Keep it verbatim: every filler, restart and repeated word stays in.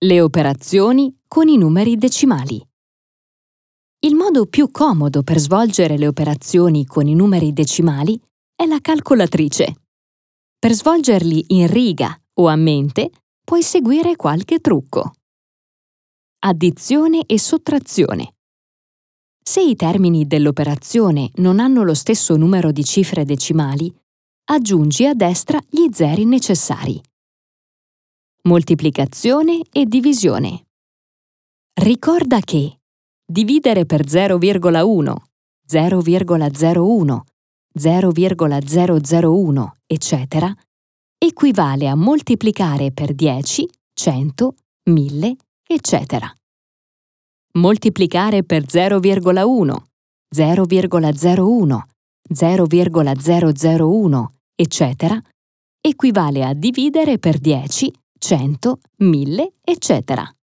Le operazioni con i numeri decimali. Il modo più comodo per svolgere le operazioni con i numeri decimali è la calcolatrice. Per svolgerli in riga o a mente puoi seguire qualche trucco. Addizione e sottrazione. Se i termini dell'operazione non hanno lo stesso numero di cifre decimali, aggiungi a destra gli zeri necessari. Moltiplicazione e divisione. Ricorda che dividere per zero virgola uno, zero virgola zero uno, zero virgola zero zero uno, eccetera, equivale a moltiplicare per dieci, cento, mille, eccetera. Moltiplicare per zero virgola uno, zero virgola zero uno, zero virgola zero zero uno, eccetera, equivale a dividere per dieci, cento, mille, eccetera.